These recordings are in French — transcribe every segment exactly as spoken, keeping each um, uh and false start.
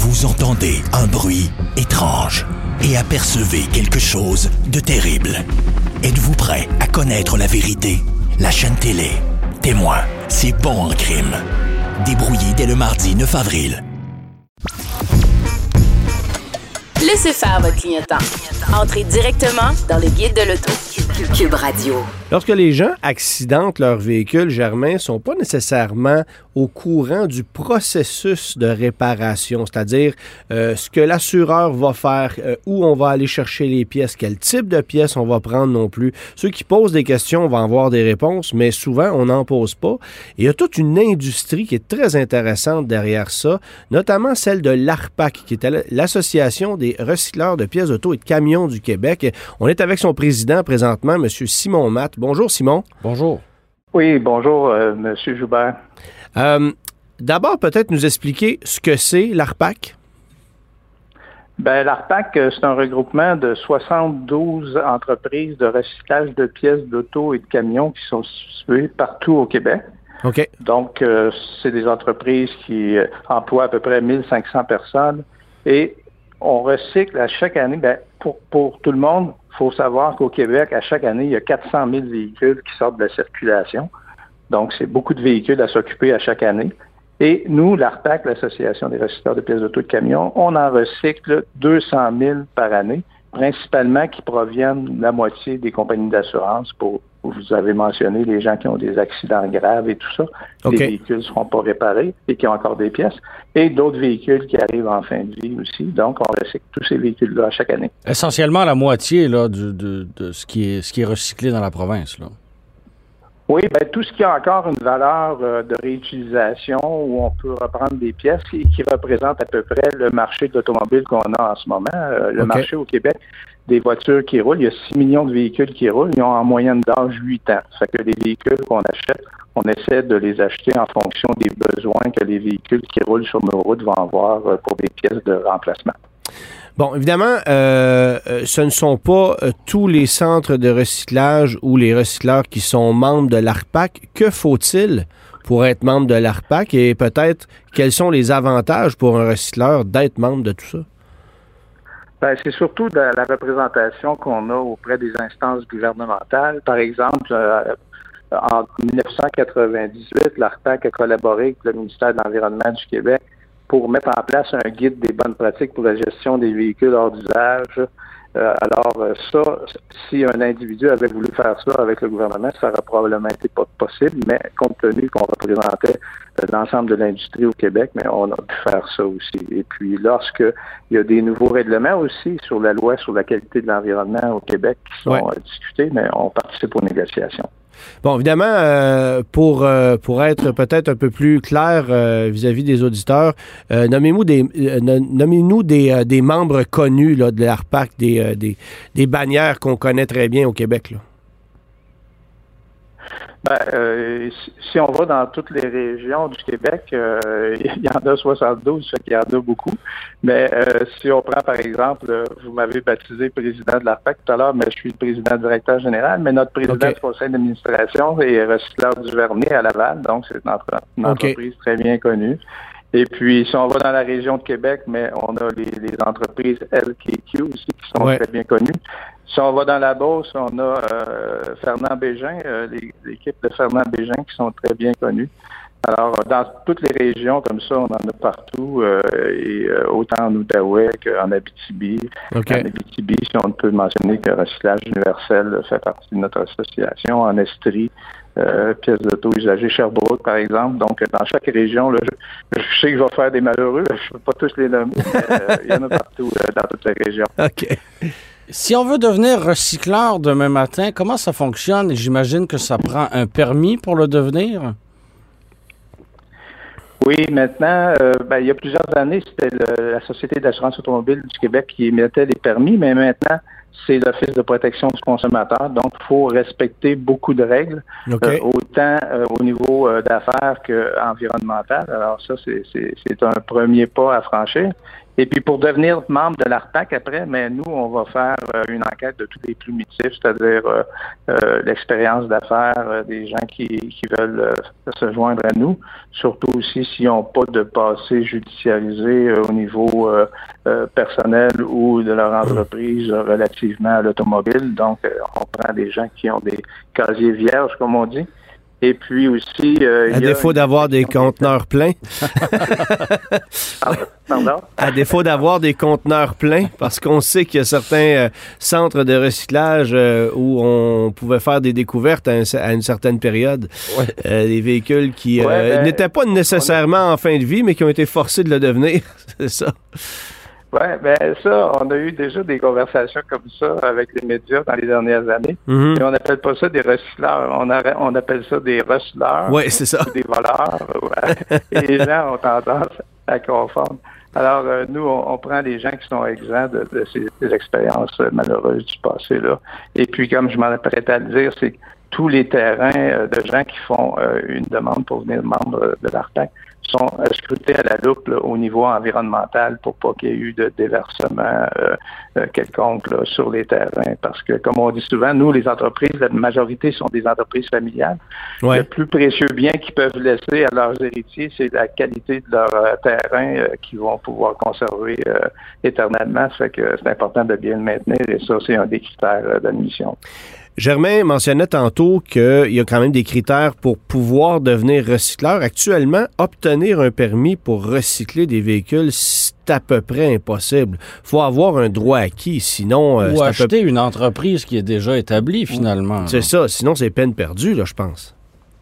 Vous entendez un bruit étrange et apercevez quelque chose de terrible. Êtes-vous prêt à connaître la vérité? La chaîne télé Témoin, c'est bon en crime. Débrouillé dès le mardi neuf avril. Laissez faire votre clignotant. Entrez directement dans le guide de l'auto. Cube Radio. Lorsque les gens accidentent leur véhicule, Germain, ne sont pas nécessairement au courant du processus de réparation, c'est-à-dire euh, ce que l'assureur va faire, euh, où on va aller chercher les pièces, quel type de pièces on va prendre non plus. Ceux qui posent des questions vont avoir des réponses, mais souvent, on n'en pose pas. Et il y a toute une industrie qui est très intéressante derrière ça, notamment celle de l'ARPAC, qui est l'Association des recycleurs de pièces d'auto et de camions du Québec. On est avec son président présentement, M. Simon Matte. Bonjour, Simon. Bonjour. Oui, bonjour, euh, M. Joubert. Euh, d'abord, peut-être nous expliquer ce que c'est l'ARPAC? Ben, l'ARPAC, c'est un regroupement de soixante-douze entreprises de recyclage de pièces d'auto et de camions qui sont situées partout au Québec. OK. Donc, euh, c'est des entreprises qui euh, emploient à peu près mille cinq cents personnes et on recycle à chaque année. Ben, pour, pour tout le monde, il faut savoir qu'au Québec, à chaque année, il y a quatre cent mille véhicules qui sortent de la circulation. Donc, c'est beaucoup de véhicules à s'occuper à chaque année. Et nous, l'ARPAC, l'Association des recycleurs de pièces d'auto et de camions, on en recycle deux cent mille par année, principalement qui proviennent la moitié des compagnies d'assurance. Pour, vous avez mentionné les gens qui ont des accidents graves et tout ça. Okay. Les véhicules ne seront pas réparés et qui ont encore des pièces. Et d'autres véhicules qui arrivent en fin de vie aussi. Donc, on recycle tous ces véhicules-là à chaque année. Essentiellement la moitié là, du, de, de ce, qui est, ce qui est recyclé dans la province, là. Oui, ben tout ce qui a encore une valeur euh, de réutilisation où on peut reprendre des pièces qui, qui représentent à peu près le marché de l'automobile qu'on a en ce moment. Euh, le okay. marché au Québec des voitures qui roulent, il y a six millions de véhicules qui roulent, ils ont en moyenne d'âge huit ans. Ça fait que les véhicules qu'on achète, on essaie de les acheter en fonction des besoins que les véhicules qui roulent sur nos routes vont avoir euh, pour des pièces de remplacement. Bon, évidemment, euh, ce ne sont pas euh, tous les centres de recyclage ou les recycleurs qui sont membres de l'ARPAC. Que faut-il pour être membre de l'ARPAC et peut-être quels sont les avantages pour un recycleur d'être membre de tout ça? Ben, c'est surtout de la représentation qu'on a auprès des instances gouvernementales. Par exemple, euh, en dix-neuf cent quatre-vingt-dix-huit, l'ARPAC a collaboré avec le ministère de l'Environnement du Québec pour mettre en place un guide des bonnes pratiques pour la gestion des véhicules hors d'usage. Euh, alors ça, si un individu avait voulu faire ça avec le gouvernement, ça aurait probablement été pas possible, mais compte tenu qu'on représentait euh, l'ensemble de l'industrie au Québec, mais on a pu faire ça aussi. Et puis lorsque il y a des nouveaux règlements aussi sur la loi sur la qualité de l'environnement au Québec qui sont ouais. euh, discutés, mais on participe aux négociations. Bon, évidemment, euh, pour euh, pour être peut-être un peu plus clair euh, vis-à-vis des auditeurs, euh, nommez-nous des euh, nommez-nous des, euh, des membres connus là, de l'ARPAC, des, euh, des des bannières qu'on connaît très bien au Québec, là. Ben, euh, si on va dans toutes les régions du Québec, euh, il y en a soixante-douze, ça fait qu'il y en a beaucoup. Mais euh, si on prend, par exemple, vous m'avez baptisé président de l'ARPAC tout à l'heure, mais je suis le président directeur général, mais notre président okay. du conseil d'administration est recycleur du Vernier à Laval, donc c'est une, entre, une okay. entreprise très bien connue. Et puis, si on va dans la région de Québec, mais on a les, les entreprises L K Q aussi qui sont ouais. très bien connues. Si on va dans la Beauce, on a euh, Fernand Bégin, euh, les, l'équipe de Fernand Bégin qui sont très bien connues. Alors, dans toutes les régions comme ça, on en a partout, euh, et euh, autant en Outaouais qu'en Abitibi. Okay. En Abitibi, si on peut mentionner que Recyclage Universel fait partie de notre association. En Estrie, euh, pièces d'auto usagées Sherbrooke, par exemple. Donc, dans chaque région, là, je, je sais que je vais faire des malheureux, je ne peux pas tous les nommer, mais euh, il y en a partout euh, dans toutes les régions. OK. Si on veut devenir recycleur demain matin, comment ça fonctionne? J'imagine que ça prend un permis pour le devenir? Oui, maintenant, euh, ben, il y a plusieurs années, c'était le, la Société d'assurance automobile du Québec qui émettait les permis, mais maintenant, c'est l'Office de protection du consommateur. Donc, il faut respecter beaucoup de règles, okay. euh, autant euh, au niveau euh, d'affaires qu'environnemental. Alors ça, c'est, c'est, c'est un premier pas à franchir. Et puis, pour devenir membre de l'ARPAC, après, mais nous, on va faire euh, une enquête de tous les plumitifs, c'est-à-dire euh, euh, l'expérience d'affaires euh, des gens qui, qui veulent euh, se joindre à nous, surtout aussi s'ils n'ont pas de passé judiciarisé euh, au niveau euh, euh, personnel ou de leur entreprise euh, relativement à l'automobile. Donc, euh, on prend des gens qui ont des casiers vierges, comme on dit. Et puis aussi... Euh, à défaut d'avoir des conteneurs pleins. Pardon? À défaut d'avoir des conteneurs pleins, parce qu'on sait qu'il y a certains euh, centres de recyclage euh, où on pouvait faire des découvertes à, un, à une certaine période. Ouais. Euh, des véhicules qui euh, ouais, ben, n'étaient pas nécessairement en fin de vie, mais qui ont été forcés de le devenir. C'est ça. Oui, ben ça, on a eu déjà des conversations comme ça avec les médias dans les dernières années. Mm-hmm. Et on n'appelle pas ça des recycleurs, on, a, on appelle ça des receleurs. Oui, c'est ça. Ou des voleurs. Ouais. Et les gens ont tendance à confondre. Alors, euh, nous, on, on prend les gens qui sont exempts de, de ces des expériences malheureuses du passé, là. Et puis, comme je m'en apprêtais à le dire, c'est que tous les terrains euh, de gens qui font euh, une demande pour devenir membre de l'ARPAC sont euh, scrutés à la loupe là, au niveau environnemental pour pas qu'il y ait eu de déversement euh, euh, quelconque là, sur les terrains. Parce que, comme on dit souvent, nous, les entreprises, la majorité sont des entreprises familiales. Ouais. Le plus précieux bien qu'ils peuvent laisser à leurs héritiers, c'est la qualité de leur euh, terrain euh, qu'ils vont pouvoir conserver euh, éternellement. Ça fait que c'est important de bien le maintenir et ça, c'est un des critères euh, d'admission. Germain mentionnait tantôt qu'il y a quand même des critères pour pouvoir devenir recycleur. Actuellement, obtenir un permis pour recycler des véhicules, c'est à peu près impossible. Il faut avoir un droit acquis, sinon... Euh, Ou acheter peu... une entreprise qui est déjà établie, finalement. C'est ça, sinon c'est peine perdue, là, je pense.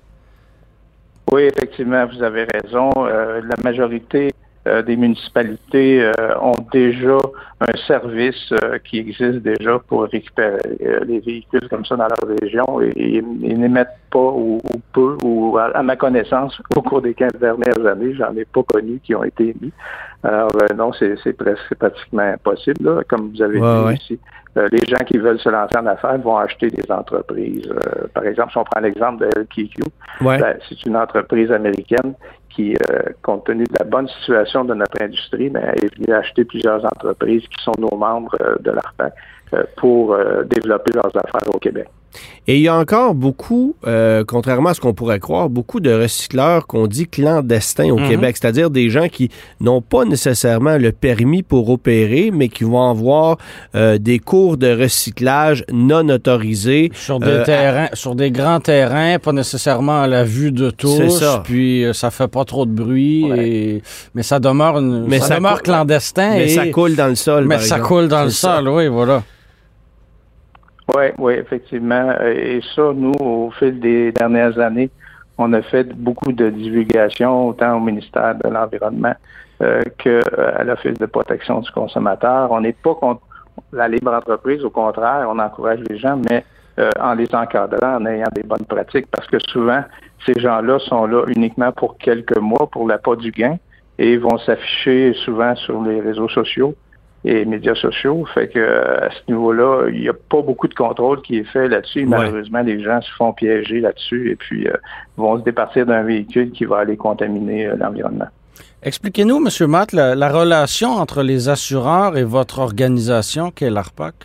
Oui, effectivement, vous avez raison. Euh, la majorité... Euh, des municipalités euh, ont déjà un service euh, qui existe déjà pour récupérer euh, les véhicules comme ça dans leur région et, et, et n'émettent pas ou, ou peu, ou à, à ma connaissance, au cours des quinze dernières années, j'en ai pas connu qui ont été émis. Alors euh, non, c'est, c'est presque pratiquement impossible, là, comme vous avez ouais, dit ouais. ici. Euh, les gens qui veulent se lancer en affaires vont acheter des entreprises. Euh, par exemple, si on prend l'exemple de L K Q, ouais. ben, c'est une entreprise américaine qui, euh, compte tenu de la bonne situation de notre industrie, ben, est venue acheter plusieurs entreprises qui sont nos membres euh, de l'ARPAC euh, pour euh, développer leurs affaires au Québec. Et il y a encore beaucoup, euh, contrairement à ce qu'on pourrait croire, beaucoup de recycleurs qu'on dit clandestins au mm-hmm. Québec, c'est-à-dire des gens qui n'ont pas nécessairement le permis pour opérer, mais qui vont avoir euh, des cours de recyclage non autorisés. Sur des euh, terrains, à... sur des grands terrains, pas nécessairement à la vue de tous. C'est ça. Puis ça fait pas trop de bruit, ouais. et... mais ça demeure, une... mais ça ça demeure cou... clandestin. Mais et... ça coule dans le sol, Mais par ça exemple. coule dans C'est le ça. sol, oui, voilà. Oui, oui, effectivement. Et ça, nous, au fil des dernières années, on a fait beaucoup de divulgation, autant au ministère de l'Environnement euh, qu'à l'Office de protection du consommateur. On n'est pas contre la libre entreprise, au contraire, on encourage les gens, mais euh, en les encadrant, en ayant des bonnes pratiques, parce que souvent, ces gens-là sont là uniquement pour quelques mois, pour l'appât du gain, et vont s'afficher souvent sur les réseaux sociaux et médias sociaux. Fait que à ce niveau-là, il n'y a pas beaucoup de contrôle qui est fait là-dessus. Ouais. Malheureusement, les gens se font piéger là-dessus et puis euh, vont se départir d'un véhicule qui va aller contaminer euh, l'environnement. Expliquez-nous, M. Matt, la, la relation entre les assureurs et votre organisation qu'est l'ARPAC.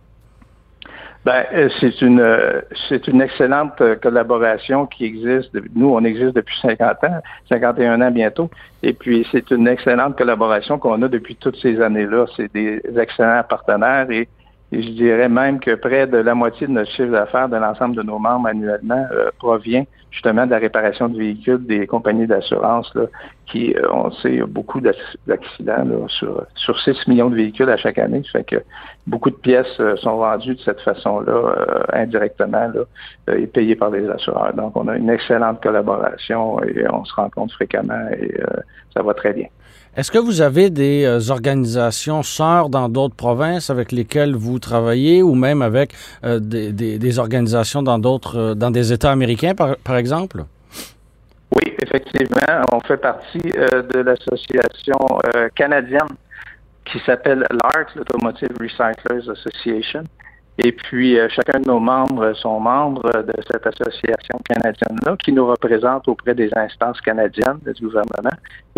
Ben, c'est une c'est une excellente collaboration qui existe. Nous, on existe depuis cinquante ans, cinquante et un ans bientôt. Et puis, c'est une excellente collaboration qu'on a depuis toutes ces années-là. C'est des excellents partenaires et, et je dirais même que près de la moitié de notre chiffre d'affaires de l'ensemble de nos membres annuellement euh, provient justement de la réparation de véhicules des compagnies d'assurance là, qui, euh, on sait, il y a beaucoup d'accidents là, sur, sur six millions de véhicules à chaque année. Ça fait que beaucoup de pièces euh, sont vendues de cette façon-là, euh, indirectement, là, euh, et payées par les assureurs. Donc, on a une excellente collaboration et on se rencontre fréquemment et euh, ça va très bien. Est-ce que vous avez des euh, organisations sœurs dans d'autres provinces avec lesquelles vous travaillez ou même avec euh, des, des, des organisations dans d'autres, euh, dans des États américains, par, par exemple? Oui, effectivement. On fait partie euh, de l'association euh, canadienne qui s'appelle l'A R C, l'Automotive Recyclers Association. Et puis, euh, chacun de nos membres sont membres de cette association canadienne-là qui nous représente auprès des instances canadiennes du gouvernement. Et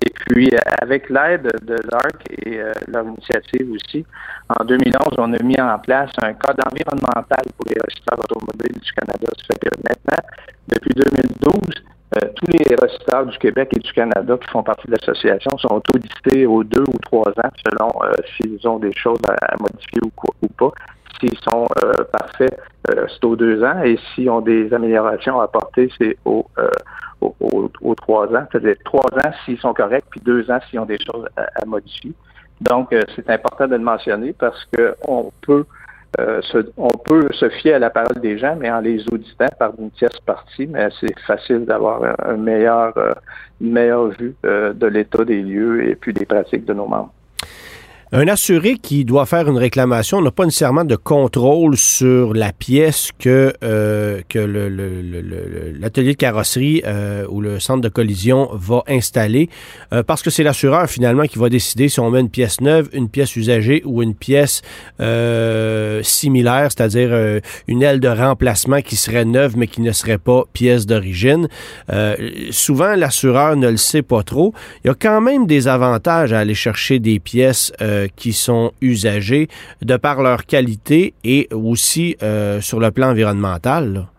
Et puis, avec l'aide de l'A R C et euh, leur initiative aussi, en deux mille onze, on a mis en place un code environnemental pour les recycleurs automobiles du Canada. Ça fait que maintenant, depuis deux mille douze, euh, tous les recycleurs du Québec et du Canada qui font partie de l'association sont audités aux deux ou trois ans selon euh, s'ils ont des choses à, à modifier ou, quoi, ou pas. S'ils sont euh, parfaits, euh, c'est aux deux ans. Et s'ils ont des améliorations à apporter, c'est aux, euh, aux, aux, aux trois ans. C'est-à-dire trois ans s'ils sont corrects, puis deux ans s'ils ont des choses à, à modifier. Donc, euh, c'est important de le mentionner parce que on peut euh, se, on peut se fier à la parole des gens, mais en les auditant par une tierce partie, mais c'est facile d'avoir un, un meilleur, euh, une meilleure vue euh, de l'état des lieux et puis des pratiques de nos membres. Un assuré qui doit faire une réclamation n'a pas nécessairement de contrôle sur la pièce que, euh, que le, le, le, le, l'atelier de carrosserie euh, ou le centre de collision va installer euh, parce que c'est l'assureur finalement qui va décider si on met une pièce neuve, une pièce usagée ou une pièce euh, similaire, c'est-à-dire euh, une aile de remplacement qui serait neuve mais qui ne serait pas pièce d'origine. Euh, souvent, l'assureur ne le sait pas trop. Il y a quand même des avantages à aller chercher des pièces euh, qui sont usagés de par leur qualité et aussi euh, sur le plan environnemental, là.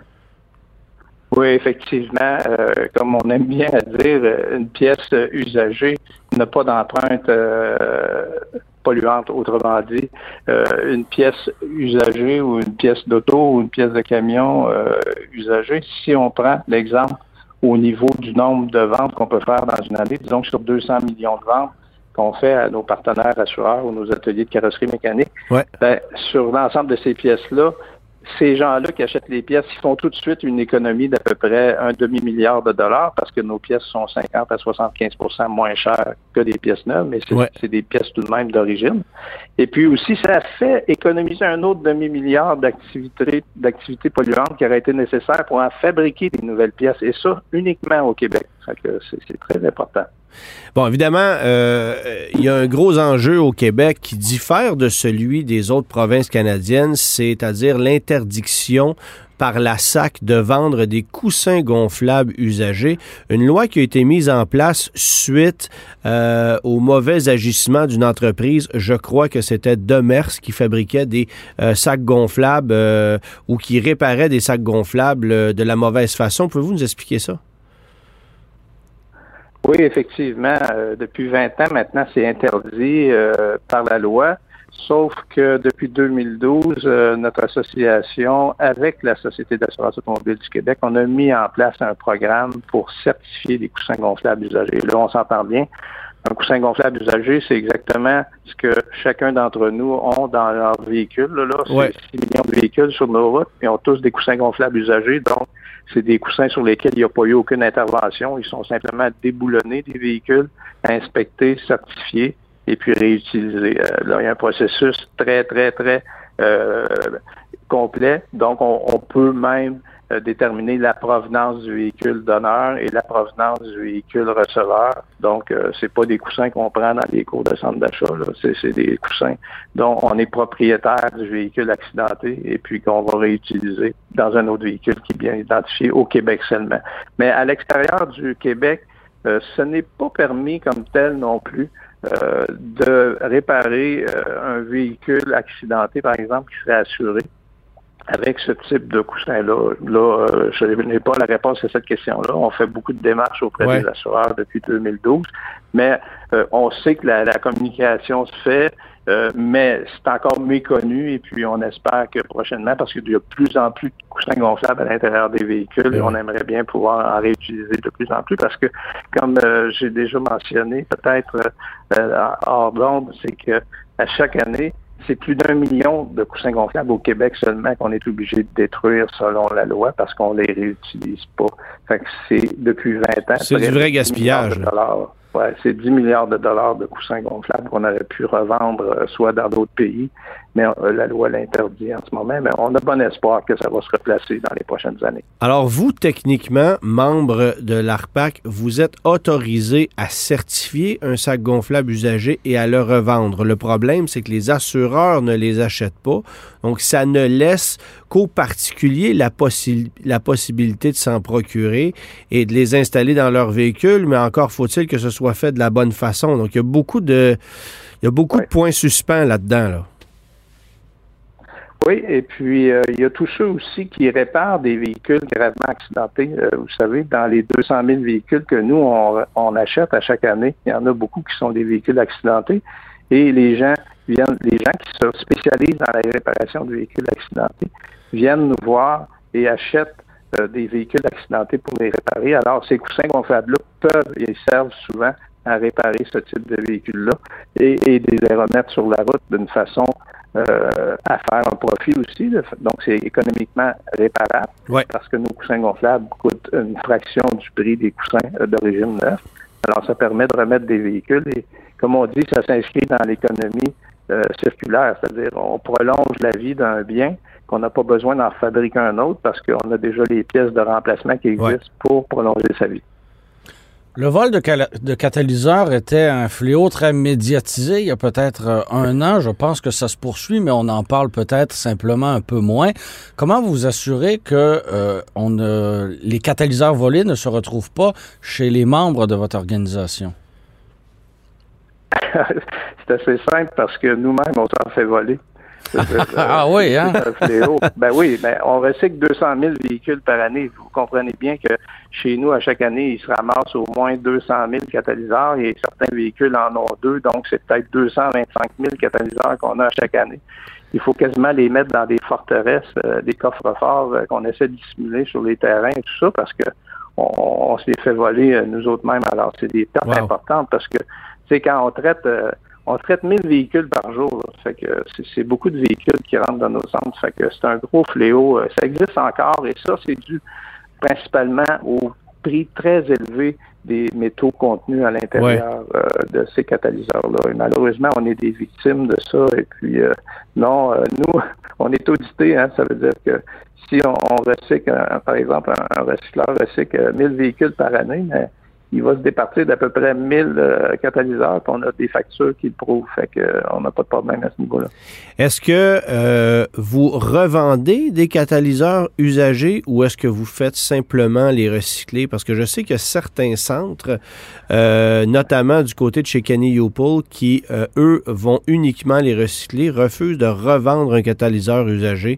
Oui, effectivement. Euh, comme on aime bien à dire, une pièce usagée n'a pas d'empreinte euh, polluante. Autrement dit, euh, une pièce usagée ou une pièce d'auto ou une pièce de camion euh, usagée, si on prend l'exemple au niveau du nombre de ventes qu'on peut faire dans une année, disons que sur deux cents millions de ventes, qu'on fait à nos partenaires assureurs ou nos ateliers de carrosserie mécanique, ouais. ben, sur l'ensemble de ces pièces-là, ces gens-là qui achètent les pièces, ils font tout de suite une économie d'à peu près un demi-milliard de dollars parce que nos pièces sont cinquante à soixante-quinze pour cent moins chères que des pièces neuves, mais c'est, ouais. c'est des pièces tout de même d'origine. Et puis aussi, ça fait économiser un autre demi-milliard d'activités, d'activités polluantes qui auraient été nécessaires pour en fabriquer des nouvelles pièces, et ça uniquement au Québec. Fait que c'est, c'est très important. Bon, évidemment, euh, il y a un gros enjeu au Québec qui diffère de celui des autres provinces canadiennes, c'est-à-dire l'interdiction par la S A C de vendre des coussins gonflables usagés. Une loi qui a été mise en place suite euh, au mauvais agissement d'une entreprise. Je crois que c'était Demers qui fabriquait des euh, sacs gonflables euh, ou qui réparait des sacs gonflables euh, de la mauvaise façon. Pouvez-vous nous expliquer ça? Oui, effectivement. Euh, depuis vingt ans maintenant, c'est interdit euh, par la loi. Sauf que depuis deux mille douze, euh, notre association, avec la Société d'assurance automobile du Québec, on a mis en place un programme pour certifier les coussins gonflables usagés. Là, on s'entend bien. Un coussin gonflable usagé, c'est exactement ce que chacun d'entre nous ont dans leur véhicule. Là, là. Ouais. C'est six millions de véhicules sur nos routes, et ont tous des coussins gonflables usagés. Donc, c'est des coussins sur lesquels il n'y a pas eu aucune intervention. Ils sont simplement déboulonnés des véhicules, inspectés, certifiés, et puis réutilisés. Euh, là, il y a un processus très, très, très euh, complet. Donc, on, on peut même euh, déterminer la provenance du véhicule donneur et la provenance du véhicule receveur. Donc, euh, c'est pas des coussins qu'on prend dans les cours de centre d'achat. Là. C'est, c'est des coussins dont on est propriétaire du véhicule accidenté et puis qu'on va réutiliser dans un autre véhicule qui est bien identifié au Québec seulement. Mais à l'extérieur du Québec, euh, ce n'est pas permis comme tel non plus. Euh, de réparer euh, un véhicule accidenté, par exemple, qui serait assuré avec ce type de coussin-là. Là, euh, je n'ai pas la réponse à cette question-là. On fait beaucoup de démarches auprès ouais. des assureurs depuis deux mille douze, mais euh, on sait que la, la communication se fait, euh, mais c'est encore méconnu, et puis on espère que prochainement, parce qu'il y a de plus en plus de coussins gonflables à l'intérieur des véhicules, ouais. et on aimerait bien pouvoir en réutiliser de plus en plus, parce que, comme euh, j'ai déjà mentionné, peut-être euh, hors d'onde, c'est que à chaque année, c'est plus d'un million de coussins gonflables au Québec seulement qu'on est obligé de détruire selon la loi parce qu'on les réutilise pas. Fait que c'est depuis vingt ans. C'est du vrai gaspillage. Ouais, c'est dix milliards de dollars de coussins gonflables qu'on aurait pu revendre euh, soit dans d'autres pays, mais euh, la loi l'interdit en ce moment. Mais on a bon espoir que ça va se replacer dans les prochaines années. Alors vous, techniquement, membre de l'A R P A C, vous êtes autorisé à certifier un sac gonflable usagé et à le revendre. Le problème, c'est que les assureurs ne les achètent pas. Donc, ça ne laisse qu'aux particuliers la, possi- la possibilité de s'en procurer et de les installer dans leur véhicule, mais encore faut-il que ce soit soit fait de la bonne façon. Donc, il y a beaucoup de, il y a beaucoup ouais. de points suspens là-dedans, là. Oui, et puis euh, il y a tous ceux aussi qui réparent des véhicules gravement accidentés. Euh, vous savez, dans les deux cent mille véhicules que nous, on, on achète à chaque année, il y en a beaucoup qui sont des véhicules accidentés. Et les gens viennent, les gens qui se spécialisent dans la réparation de véhicules accidentés viennent nous voir et achètent euh, des véhicules accidentés pour les réparer. Alors, ces coussins gonflables-là peuvent et servent souvent à réparer ce type de véhicule-là et, et de les remettre sur la route d'une façon Euh, à faire un profit aussi. Là. Donc, c'est économiquement réparable ouais. parce que nos coussins gonflables coûtent une fraction du prix des coussins euh, d'origine neuve. Alors, ça permet de remettre des véhicules et, comme on dit, ça s'inscrit dans l'économie euh, circulaire, c'est-à-dire on prolonge la vie d'un bien qu'on n'a pas besoin d'en fabriquer un autre parce qu'on a déjà les pièces de remplacement qui existent ouais. pour prolonger sa vie. Le vol de, cal- de catalyseurs était un fléau très médiatisé il y a peut-être euh, un an. Je pense que ça se poursuit, mais on en parle peut-être simplement un peu moins. Comment vous assurez que euh, on ne, les catalyseurs volés ne se retrouvent pas chez les membres de votre organisation? C'est assez simple parce que nous-mêmes, on s'en fait voler. Ah oui, hein? C'est un fléau. Ben oui, ben on recycle deux cent mille véhicules par année. Vous comprenez bien que chez nous, à chaque année, il se ramasse au moins deux cent mille catalyseurs et certains véhicules en ont deux, donc c'est peut-être deux cent vingt-cinq mille catalyseurs qu'on a à chaque année. Il faut quasiment les mettre dans des forteresses, euh, des coffres-forts euh, qu'on essaie de dissimuler sur les terrains et tout ça parce que on, on se les fait voler euh, nous autres mêmes. Alors, c'est des pertes wow. importantes parce que, tu sais, quand on traite... Euh, On traite mille véhicules par jour. Là. Fait que c'est, c'est beaucoup de véhicules qui rentrent dans nos centres. Fait que c'est un gros fléau. Ça existe encore et ça, c'est dû principalement au prix très élevé des métaux contenus à l'intérieur ouais. euh, de ces catalyseurs-là. Et malheureusement, on est des victimes de ça. Et puis, euh, non, euh, nous, on est audité. Hein, ça veut dire que si on, on recycle, un, par exemple, un, un recycleur recycle mille véhicules par année, mais il va se départir d'à peu près mille euh, catalyseurs, puis on a des factures qui le prouvent, fait qu'on n'a pas de problème à ce niveau-là. Est-ce que euh, vous revendez des catalyseurs usagés ou est-ce que vous faites simplement les recycler? Parce que je sais qu'il y a certains centres, euh, notamment du côté de chez Kenny Youpool, qui, euh, eux, vont uniquement les recycler, refusent de revendre un catalyseur usagé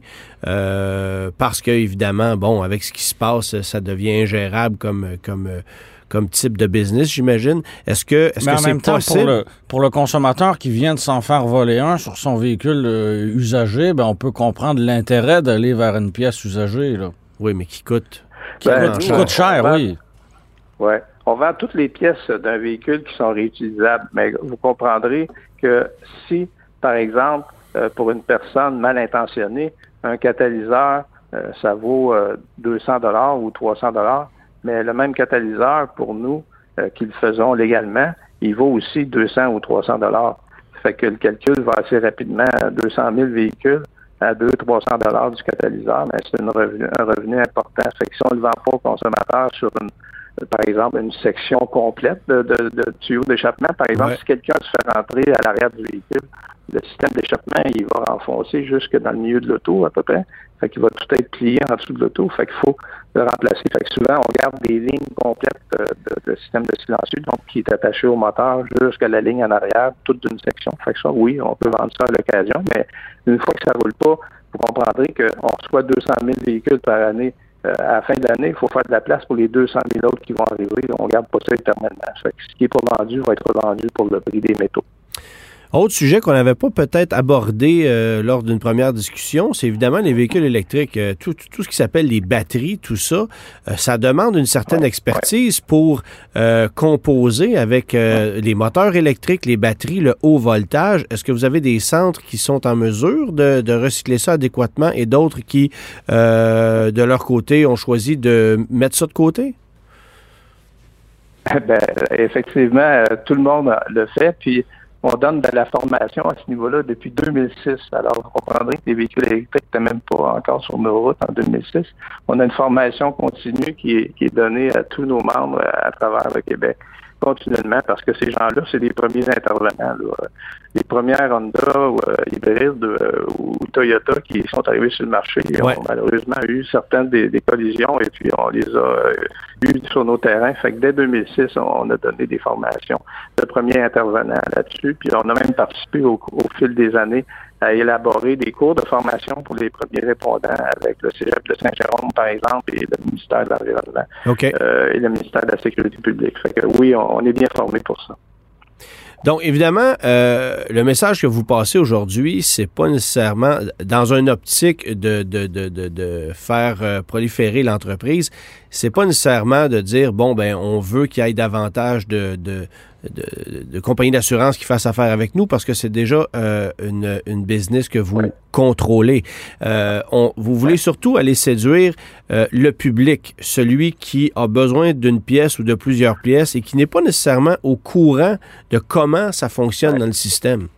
euh, parce que, évidemment, bon, avec ce qui se passe, ça devient ingérable comme... comme comme type de business, j'imagine. Est-ce que, est-ce Mais que en c'est même temps, possible? Pour le, pour le consommateur qui vient de s'en faire voler un sur son véhicule euh, usagé, ben on peut comprendre l'intérêt d'aller vers une pièce usagée, là. Oui, mais qui coûte... Qui, ben, coûte, qui coûte cher, vend, oui. Oui. On vend toutes les pièces d'un véhicule qui sont réutilisables, mais vous comprendrez que si, par exemple, euh, pour une personne mal intentionnée, un catalyseur, euh, ça vaut euh, deux cents dollars ou trois cents dollars, mais le même catalyseur, pour nous, euh, qui le faisons légalement, il vaut aussi deux cents ou trois cents dollars. Ça fait que le calcul va assez rapidement à deux cent mille véhicules à deux cents à trois cents dollars du catalyseur, mais c'est une revenu, un revenu important. Ça fait que si on ne le vend pas au consommateur sur une, par exemple, une section complète de, de, de tuyaux d'échappement, par exemple, ouais. si quelqu'un se fait rentrer à l'arrière du véhicule, le système d'échappement, il va renfoncer jusque dans le milieu de l'auto, à peu près. Fait qu'il va tout être plié en dessous de l'auto. Fait qu'il faut le remplacer. Fait que souvent, on garde des lignes complètes de, de, de système de silencieux, donc qui est attaché au moteur jusqu'à la ligne en arrière, toute d'une section. Fait que ça, oui, on peut vendre ça à l'occasion, mais une fois que ça roule pas, vous comprendrez qu'on reçoit deux cent mille véhicules par année. Euh, à la fin de l'année, il faut faire de la place pour les deux cent mille autres qui vont arriver. On garde pas ça éternellement. Fait que ce qui est pas vendu va être revendu pour le prix des métaux. Autre sujet qu'on n'avait pas peut-être abordé euh, lors d'une première discussion, c'est évidemment les véhicules électriques. Euh, tout, tout ce qui s'appelle les batteries, tout ça, euh, ça demande une certaine ouais, expertise ouais. pour euh, composer avec euh, ouais. les moteurs électriques, les batteries, le haut voltage. Est-ce que vous avez des centres qui sont en mesure de, de recycler ça adéquatement et d'autres qui, euh, de leur côté, ont choisi de mettre ça de côté? Ben, effectivement, tout le monde le fait, puis on donne de la formation à ce niveau-là depuis deux mille six. Alors, vous comprendrez que les véhicules électriques n'étaient même pas encore sur nos routes en deux mille six. On a une formation continue qui est, qui est donnée à tous nos membres à, à travers le Québec. continuellement parce que ces gens-là, c'est les premiers intervenants. Là. Les premières Honda ou euh, hybrides euh, ou Toyota qui sont arrivés sur le marché ouais. ont malheureusement eu certaines des, des collisions et puis on les a euh, eues sur nos terrains. Fait que dès deux mille six, on a donné des formations de premiers intervenants là-dessus. Puis on a même participé au, au fil des années à élaborer des cours de formation pour les premiers répondants avec le Cégep de Saint-Jérôme, par exemple, et le ministère de l'Environnement okay. euh, et le ministère de la Sécurité publique. Fait que oui, on, on est bien formés pour ça. Donc, évidemment, euh, le message que vous passez aujourd'hui, c'est pas nécessairement dans une optique de, de, de, de, de faire euh, proliférer l'entreprise, c'est pas nécessairement de dire, bon, ben on veut qu'il y ait davantage de, de, de, de compagnies d'assurance qui fassent affaire avec nous parce que c'est déjà euh, une, une business que vous oui. contrôlez. Euh, on, vous voulez surtout aller séduire euh, le public, celui qui a besoin d'une pièce ou de plusieurs pièces et qui n'est pas nécessairement au courant de comment ça fonctionne oui. dans le système.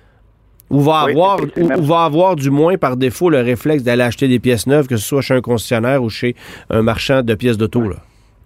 Ou va, oui, avoir, ou, ou va avoir du moins par défaut le réflexe d'aller acheter des pièces neuves, que ce soit chez un concessionnaire ou chez un marchand de pièces d'auto. Là.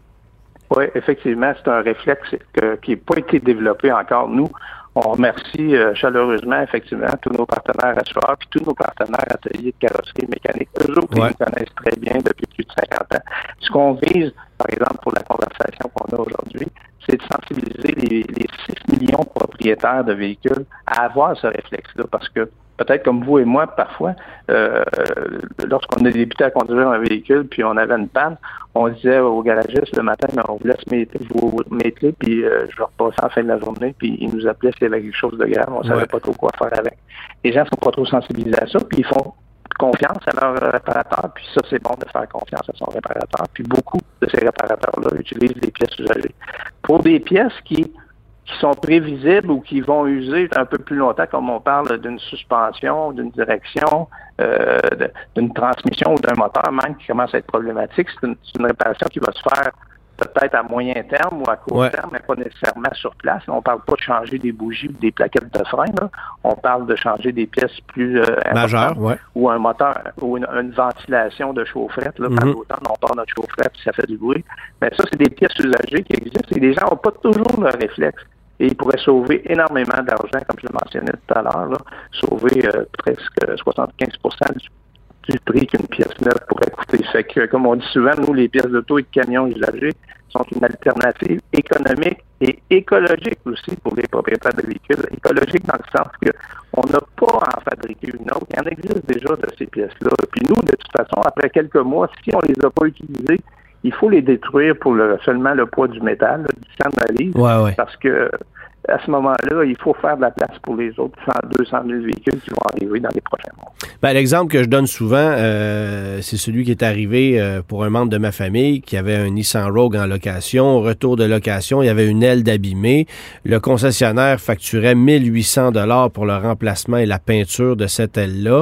Oui, effectivement, c'est un réflexe que, qui n'a pas été développé encore. Nous, on remercie euh, chaleureusement, effectivement, tous nos partenaires assureurs puis tous nos partenaires ateliers de carrosserie mécanique. Eux autres, ouais. ils nous connaissent très bien depuis plus de cinquante ans. Ce qu'on vise, par exemple, pour la conversation qu'on a aujourd'hui, c'est de sensibiliser les, les six millions de propriétaires de véhicules à avoir ce réflexe-là, parce que peut-être comme vous et moi, parfois, euh, lorsqu'on a débuté à conduire un véhicule, puis on avait une panne, on disait au garagiste le matin, mais on vous laisse vos clés, puis euh, je vais repasser en fin de la journée, puis il nous appelait s'il y avait quelque chose de grave, on ne savait ouais. pas trop quoi faire avec. Les gens ne sont pas trop sensibilisés à ça, puis ils font confiance à leur réparateur, puis ça, c'est bon de faire confiance à son réparateur, puis beaucoup de ces réparateurs-là utilisent des pièces usagées. Pour des pièces qui qui sont prévisibles ou qui vont user un peu plus longtemps, comme on parle d'une suspension, d'une direction, euh, d'une transmission ou d'un moteur même qui commence à être problématique. C'est une, c'est une réparation qui va se faire peut-être à moyen terme ou à court ouais. terme, mais pas nécessairement sur place. On ne parle pas de changer des bougies ou des plaquettes de frein. Là. On parle de changer des pièces plus euh, majeures, ouais. ou un moteur ou une, une ventilation de chaufferette. Là, mm-hmm. Par l'automne, on part notre chaufferette puis ça fait du bruit. Mais ça, c'est des pièces usagées qui existent et les gens n'ont pas toujours le réflexe. Et ils pourraient sauver énormément d'argent, comme je le mentionnais tout à l'heure, là, sauver euh, presque soixante-quinze pour cent du, du prix qu'une pièce neuve pourrait coûter. Fait que, comme on dit souvent, nous, les pièces d'auto et de camions usagés sont une alternative économique et écologique aussi pour les propriétaires de véhicules. Écologique dans le sens que on n'a pas à en fabriquer une autre. Il y en existe déjà de ces pièces-là. Puis nous, de toute façon, après quelques mois, si on les a pas utilisées, il faut les détruire pour le, seulement le poids du métal, là, du cent de la livre, ouais, ouais. parce que à ce moment-là, il faut faire de la place pour les autres cent, deux cent mille véhicules qui vont arriver dans les prochains mois. Ben, l'exemple que je donne souvent, euh, c'est celui qui est arrivé euh, pour un membre de ma famille qui avait un Nissan Rogue en location. Au retour de location, il y avait une aile d'abîmée. Le concessionnaire facturait mille huit cents dollars pour le remplacement et la peinture de cette aile-là.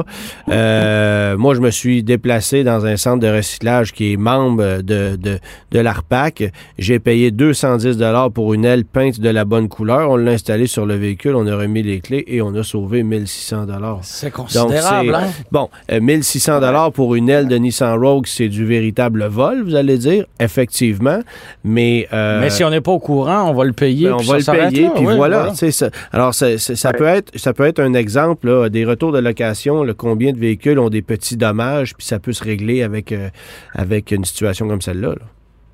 Euh, moi, je me suis déplacé dans un centre de recyclage qui est membre de, de, de l'A R P A C. J'ai payé deux cent dix dollars pour une aile peinte de la bonne couleur. On l'a installé sur le véhicule, on a remis les clés et on a sauvé mille six cents dollars. C'est considérable, Donc, c'est, hein? Bon, euh, mille six cents dollars pour une aile de Nissan Rogue, c'est du véritable vol, vous allez dire, effectivement, mais... Euh, mais si on n'est pas au courant, on va le payer, ben, puis on va ça le payer, là, puis oui, voilà. voilà. C'est ça. Alors, c'est, c'est, ça, ouais. peut être, ça peut être un exemple, là, des retours de location, là, combien de véhicules ont des petits dommages, puis ça peut se régler avec, euh, avec une situation comme celle-là, là.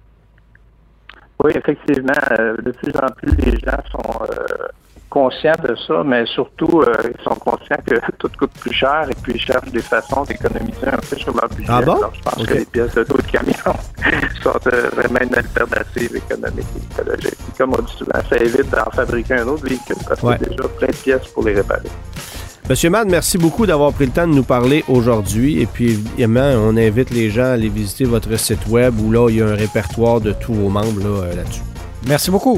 Oui, effectivement, euh, de plus en plus, les gens sont euh, conscients de ça, mais surtout, euh, ils sont conscients que tout coûte plus cher et puis ils cherchent des façons d'économiser un peu sur leur budget. Ah bon? Alors, je pense okay. que les pièces d'auto et de camions sont euh, vraiment une alternative économique et écologique. Et comme on dit souvent, ça évite d'en fabriquer un autre véhicule parce ouais. qu'il y a déjà plein de pièces pour les réparer. Monsieur Mann, merci beaucoup d'avoir pris le temps de nous parler aujourd'hui. Et puis, évidemment, on invite les gens à aller visiter votre site web où là, il y a un répertoire de tous vos membres là, là-dessus. Merci beaucoup.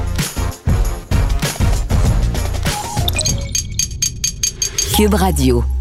Cube Radio.